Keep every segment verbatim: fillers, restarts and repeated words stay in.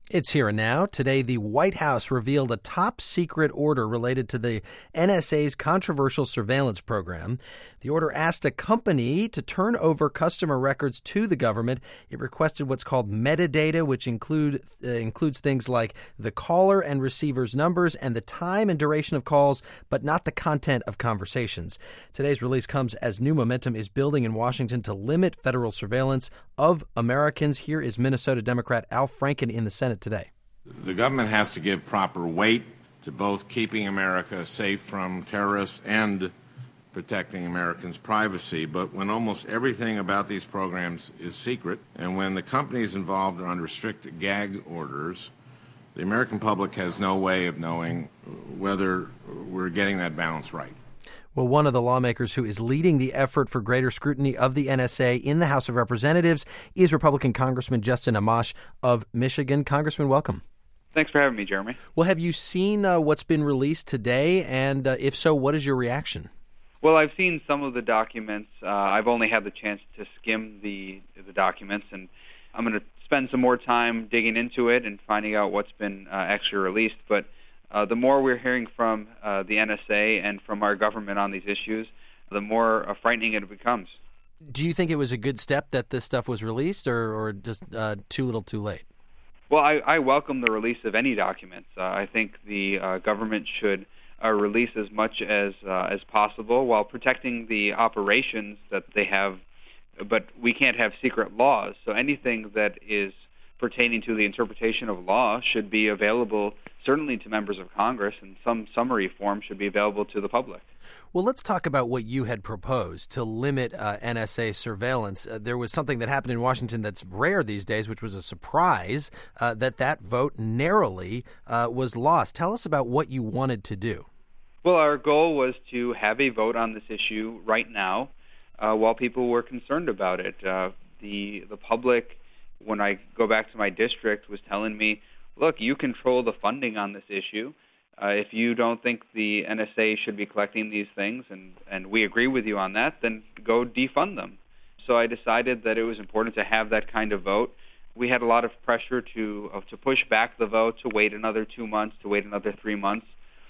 It's here and now. Today, the White House revealed a top-secret order related to the N S A's controversial surveillance program. The order asked a company to turn over customer records to the government. It requested what's called metadata, which include uh, includes things like the caller and receiver's numbers and the time and duration of calls, but not the content of conversations. Today's release comes as new momentum is building in Washington to limit federal surveillance of Americans. Here is Minnesota Democrat Al Franken in the Senate today. The government has to give proper weight to both keeping America safe from terrorists and protecting Americans' privacy. But when almost everything about these programs is secret, and when the companies involved are under strict gag orders, the American public has no way of knowing whether we're getting that balance right. Well, one of the lawmakers who is leading the effort for greater scrutiny of the N S A in the House of Representatives is Republican Congressman Justin Amash of Michigan. Congressman, welcome. Thanks for having me, Jeremy. Well, have you seen uh, what's been released today? And uh, if so, what is your reaction? Well, I've seen some of the documents. Uh, I've only had the chance to skim the the documents, and I'm going to spend some more time digging into it and finding out what's been uh, actually released. But uh, the more we're hearing from uh, the N S A and from our government on these issues, the more uh, frightening it becomes. Do you think it was a good step that this stuff was released, or, or just uh, too little too late? Well, I, I welcome the release of any documents. Uh, I think the uh, government should uh, release as much as uh, as possible while protecting the operations that they have. But we can't have secret laws, so anything that is pertaining to the interpretation of law should be available certainly to members of Congress, and some summary form should be available to the public. Well, let's talk about what you had proposed to limit uh, N S A surveillance. Uh, there was something that happened in Washington that's rare these days, which was a surprise uh, that that vote narrowly uh, was lost. Tell us about what you wanted to do. Well, our goal was to have a vote on this issue right now uh, while people were concerned about it. Uh, the the public, when I go back to my district, was telling me, look, you control the funding on this issue. Uh, if you don't think the N S A should be collecting these things, and, and we agree with you on that, then go defund them. So I decided that it was important to have that kind of vote. We had a lot of pressure to uh, to push back the vote, to wait another two months, to wait another three months.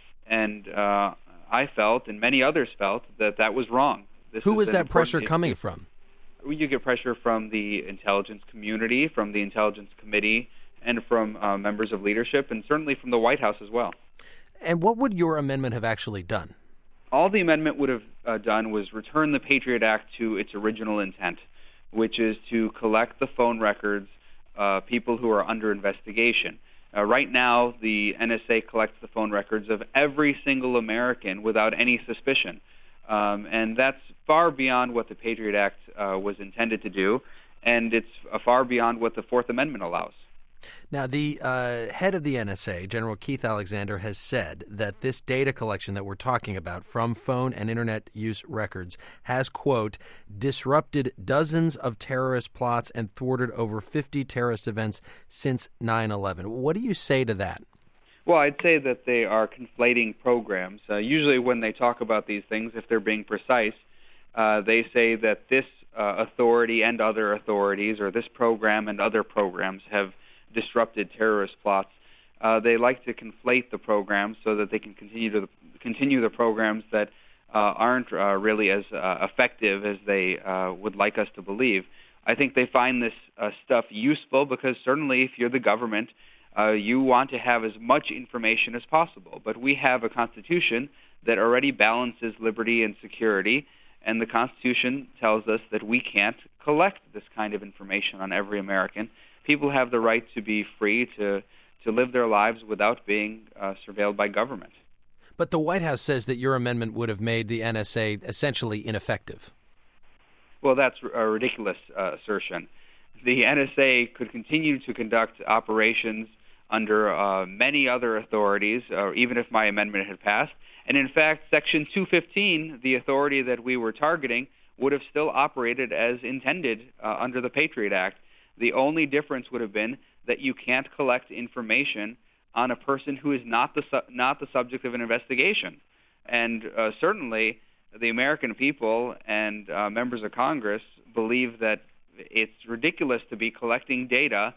And uh, I felt, and many others felt, that that was wrong. This Who is that pressure coming from? You get pressure from the intelligence community, from the Intelligence Committee, and from uh, members of leadership, and certainly from the White House as well. And what would your amendment have actually done? All the amendment would have uh, done was return the Patriot Act to its original intent, which is to collect the phone records of people who are under investigation. Uh, right now, the N S A collects the phone records of every single American without any suspicion. Um, and that's far beyond what the Patriot Act uh, was intended to do, and it's uh, far beyond what the Fourth Amendment allows. Now, the uh, head of the N S A, General Keith Alexander, has said that this data collection that we're talking about from phone and internet use records has, quote, disrupted dozens of terrorist plots and thwarted over fifty terrorist events since nine eleven. What do you say to that? Well, I'd say that they are conflating programs. Uh, usually when they talk about these things, if they're being precise, uh, they say that this uh, authority and other authorities, or this program and other programs, have disrupted terrorist plots. Uh, they like to conflate the programs so that they can continue to continue the programs that uh, aren't uh, really as uh, effective as they uh, would like us to believe. I think they find this uh, stuff useful because certainly if you're the government, uh, you want to have as much information as possible. But we have a Constitution that already balances liberty and security, and the Constitution tells us that we can't collect this kind of information on every American. People have the right to be free to, to live their lives without being uh, surveilled by government. But the White House says that your amendment would have made the N S A essentially ineffective. Well, that's a ridiculous uh, assertion. The N S A could continue to conduct operations under uh, many other authorities, uh, even if my amendment had passed. And in fact, Section two fifteen, the authority that we were targeting, would have still operated as intended uh, under the Patriot Act. The only difference would have been that you can't collect information on a person who is not the su- not the subject of an investigation. And uh, certainly the American people and uh, members of Congress believe that it's ridiculous to be collecting data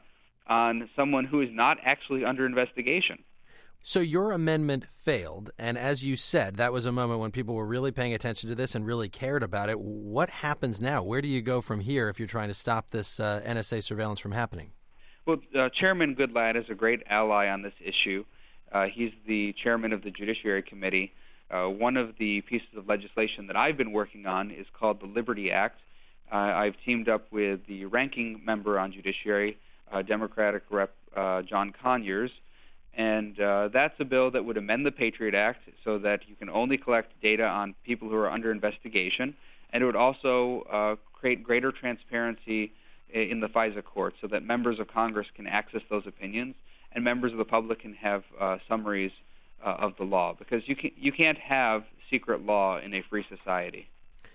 on someone who is not actually under investigation. So your amendment failed, and as you said, that was a moment when people were really paying attention to this and really cared about it. What happens now? Where do you go from here if you're trying to stop this uh, N S A surveillance from happening? Well, uh, Chairman Goodlatte is a great ally on this issue. Uh, he's the chairman of the Judiciary Committee. Uh, one of the pieces of legislation that I've been working on is called the Liberty Act. Uh, I've teamed up with the ranking member on Judiciary, uh, Democratic Rep uh, John Conyers, and uh, that's a bill that would amend the Patriot Act so that you can only collect data on people who are under investigation, and it would also uh, create greater transparency in the FISA court so that members of Congress can access those opinions and members of the public can have uh, summaries uh, of the law, because you, can, you can't have secret law in a free society.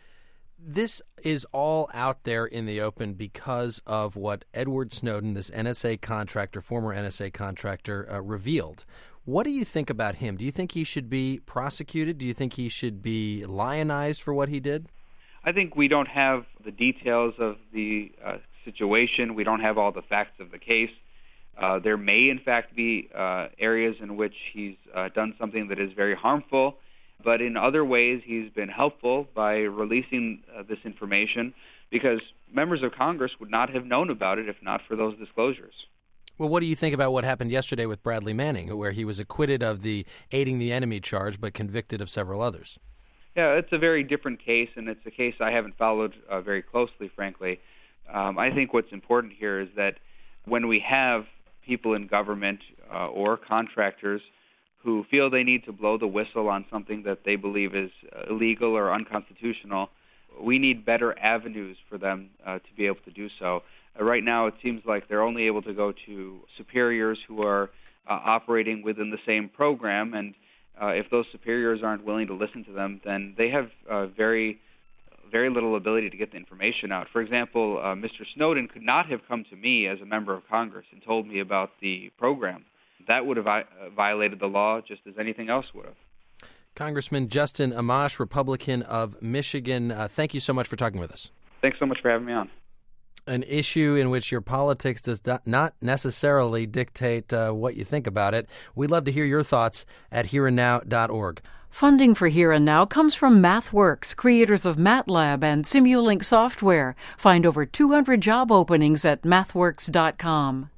This is all out there in the open because of what Edward Snowden, this N S A contractor, former N S A contractor, uh, revealed. What do you think about him? Do you think he should be prosecuted? Do you think he should be lionized for what he did? I think we don't have the details of the uh, situation. We don't have all the facts of the case. Uh, there may, in fact, be uh, areas in which he's uh, done something that is very harmful, but in other ways he's been helpful by releasing uh, this information, because members of Congress would not have known about it if not for those disclosures. Well, what do you think about what happened yesterday with Bradley Manning, where he was acquitted of the aiding the enemy charge but convicted of several others? Yeah, it's a very different case, and it's a case I haven't followed uh, very closely, frankly. Um, I think what's important here is that when we have people in government uh, or contractors who feel they need to blow the whistle on something that they believe is uh, illegal or unconstitutional, we need better avenues for them uh, to be able to do so. Uh, right now, it seems like they're only able to go to superiors who are uh, operating within the same program, and uh, if those superiors aren't willing to listen to them, then they have uh, very very little ability to get the information out. For example, uh, Mister Snowden could not have come to me as a member of Congress and told me about the program. That would have vi- uh, violated the law just as anything else would have. Congressman Justin Amash, Republican of Michigan, uh, thank you so much for talking with us. Thanks so much for having me on. An issue in which your politics does not necessarily dictate uh, what you think about it. We'd love to hear your thoughts at here and now dot org. Funding for Here and Now comes from MathWorks, creators of MATLAB and Simulink software. Find over two hundred job openings at mathworks dot com.